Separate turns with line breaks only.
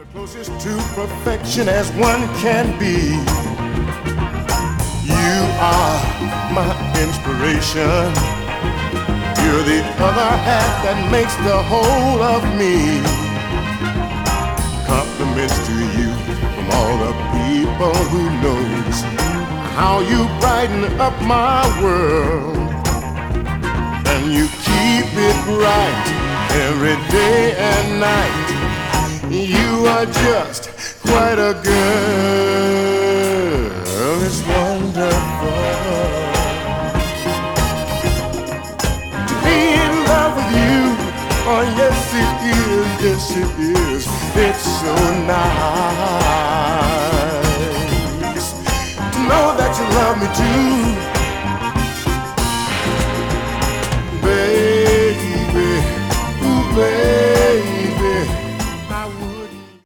Closest to perfection as one can be. You are my inspiration. You're the other half that makes the whole of me. Compliments to you from all the people who knows how you brighten up my world. And you keep it right every day and night. You are just quite a girl. It's wonderful to be in love with you. Oh yes it is, yes it is. It's so nice to know that you love me too.